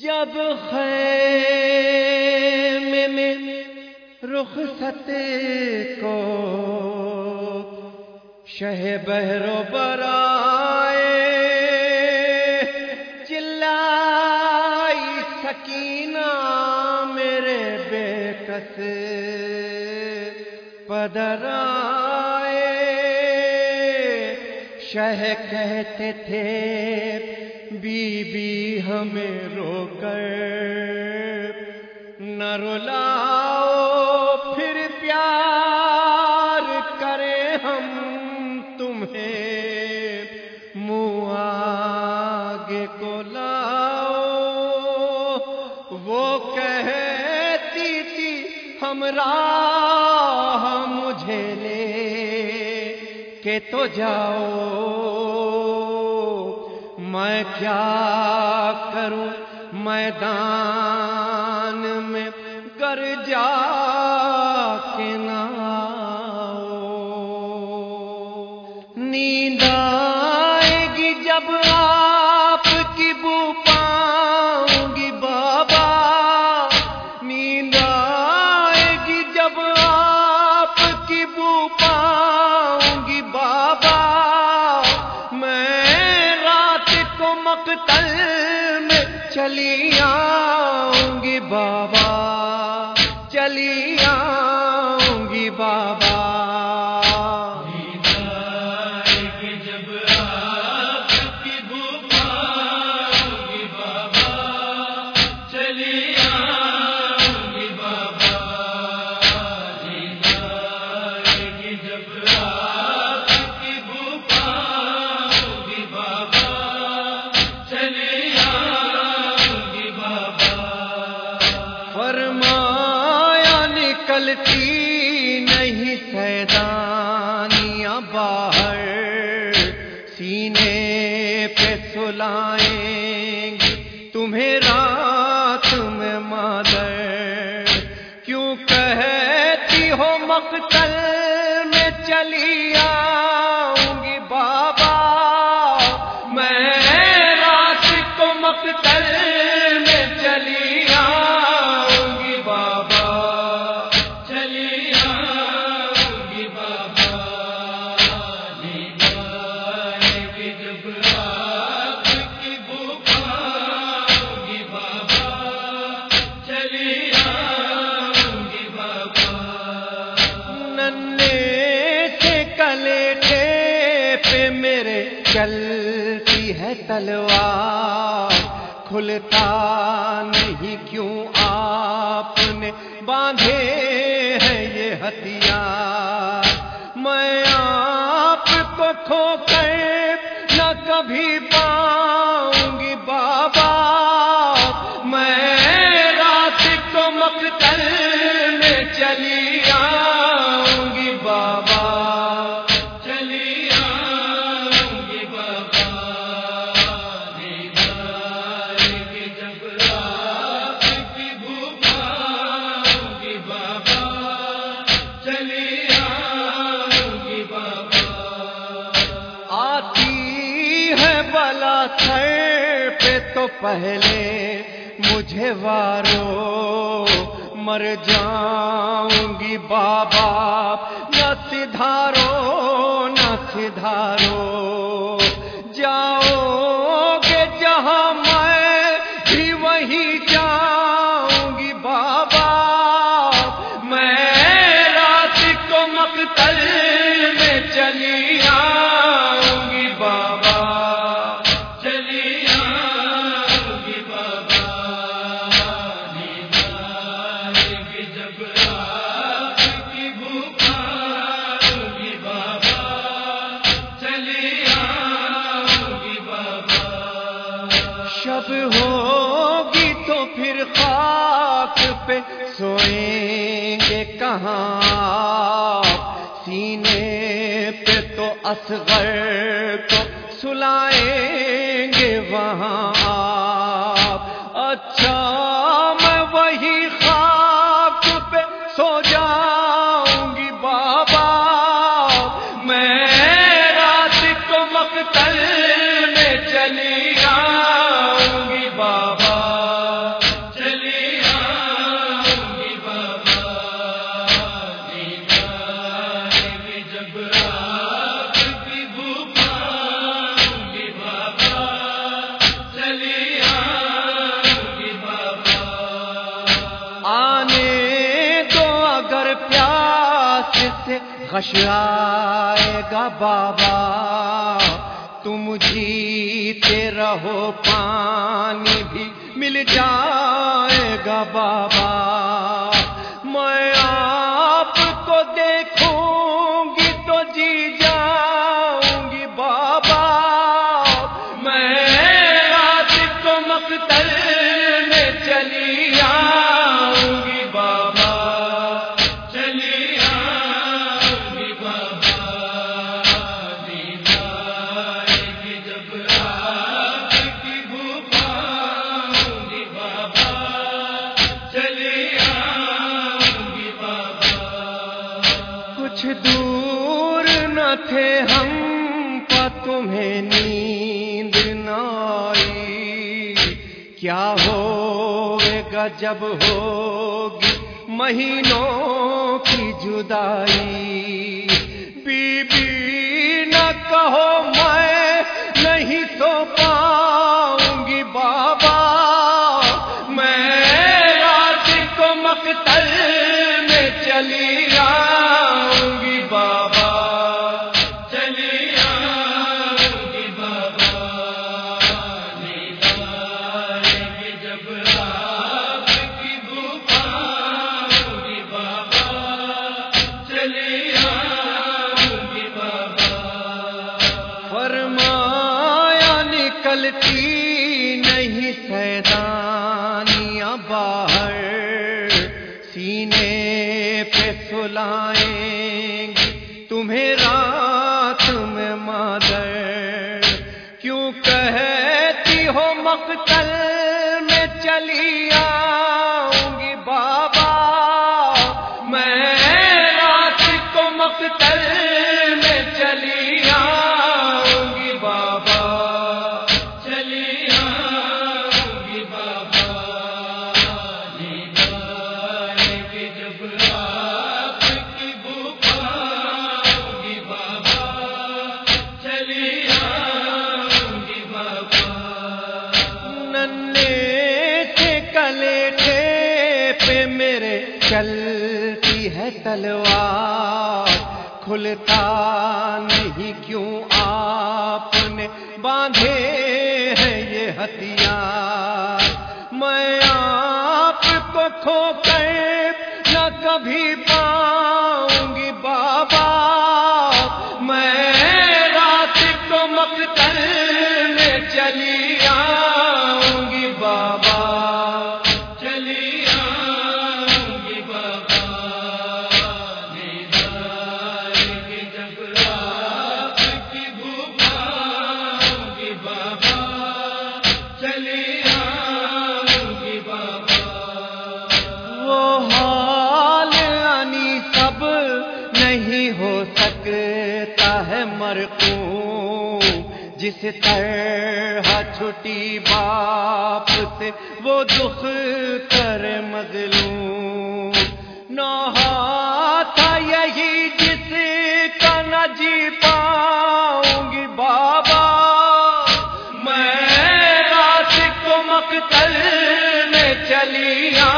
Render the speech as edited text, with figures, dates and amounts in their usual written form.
جب خیمے میں رخصت کو شہ بحر و برائے، چلائی سکینہ میرے بے کس پدرائے، شہ کہتے تھے بی بی ہمیں رو کر نہ رلاؤ، پھر پیار کریں ہم تمہیں منہ آگے کو لاؤ۔ وہ کہتی تھی ہمراہ مجھے لے کے تو جاؤ، میں کیا کروں میدان میں گر جا کے نہ آؤ۔ نیند آئے گی جب آپ کی بو پاؤں گی بابا، نیند آئے گی جب آپ کی بو پاؤں گی بابا، مقتل میں چلی آؤں گی بابا، چلی آؤں گی بابا۔ نیند آئے گی جب آپ کی بو پاؤں گی بابا، چلی آؤں گی بابا۔ نیند آئے گی جب آپ کی بو پاؤں گی بابا، فرمایا نکلتی نہیں سیدانیاں باہر، سینے پہ سلائیں گی تمہیں رات میں مادر، کیوں کہتی ہو مقتل میں چلی آؤں گی بابا، میں رات کو مقتل میں چلی آؤں گی بابا، چلی آؤں گی بابا۔ نیند آئے گی جب آپ کی بو پاؤں گی بابا، چلی آؤں گی بابا۔ ننھے سے کلیٹے پہ میرے چلتی ہے تلوار، کھلتا نہیں کیوں آپ نے باندھے ہیں یہ ہتھیار، میں آپ کو کھو کر نہ کبھی پاؤں گی بابا، میں رات کو مقتل میں چلی آؤں گی بابا، چلی آؤں گی بابا۔ نیند آئے گی جب آپ کی بو پاؤں گی بابا، چلی آؤں گی بابا۔ آتی ہے بلا سر پہ تو پہلے مجھے وارو، مر جاؤں گی بابا، نہ سدھارو نہ سدھارو، جاؤ گے جہاں میں بھی وہیں جاؤں گی بابا، میں رات کو مقتل میں چلی آؤں گی بابا، چلی آؤں گی بابا۔ نیند آئے گی جب آپ کی بو پاؤں گی بابا، چلی آؤں گی بابا۔ شب ہوگی تو پھر خاک پہ سوئیں گے کہاں، سینے پہ تو اصغر کو سلائیں گے وہاں آپ، اچھا میں وہی خاک پہ سو جاؤں گی بابا، میں رات کو مقتل میں چلی آؤں گی بابا۔ حشر آئے گا بابا، تم جیتے رہو پانی بھی مل جائے گا بابا، میں آپ کو دیکھوں گی تو جی جاؤں گی بابا، میں رات کو مقتل میں چلی آؤں گی بابا، چلی آؤں گی بابا، نیند آئے گی جب آپ کی بھوک آؤں گی بابا، چلی آؤں گی بابا۔ کچھ دور نہ تھے ہم کا تمہیں نیند نہ آئی، کیا ہوئے گا جب ہوگی مہینوں کی جدائی، بی بی نہ کہو میں نہیں سو پاؤں گی بابا، میں رات کو مقتل میں چلی آؤں گی بابا، چلی آؤں گی بابا، نیند آئے گی جب آپ کی بھوک آؤں گی بابا، چلی آؤں گی بابا۔ فرمایا نکلتی نہیں سیدانیاں باہر، سینے پہ سلائیں گی تمہیں رات میں مادر، کیوں کہتی ہو مقتل میں چلی آؤں گی بابا، میں رات کو مقتل میں چلی آؤں گی بابا، چلی آؤں گی بابا، نیند آئے گی جب آپ کی بھوک آؤں گی بابا، چلی آؤں گی بابا۔ ننھے سے کلیٹے پہ میرے چلتی ہے تلوار، کھلتا نہیں کیوں آپ نے باندھے ہیں یہ ہتھیار، میں آپ کو کھو کر نہ کبھی پاؤں گی بابا، میں رات کو مقتل میں چلی آؤں گی بابا، چلی آؤں گی بابا، نیند آئے گی جب آپ کی بھوک آؤں گی بابا، چلی آؤں گی بابا۔ وہ حال انی سب نہیں ہو سکتا ہے مرقوم، جس طرح چھٹی باپ سے وہ دکھ کر مظلوم، نوحہ تھا یہی جس کا نہ جی پاؤں گی بابا، میں رات کو مقتل میں چلی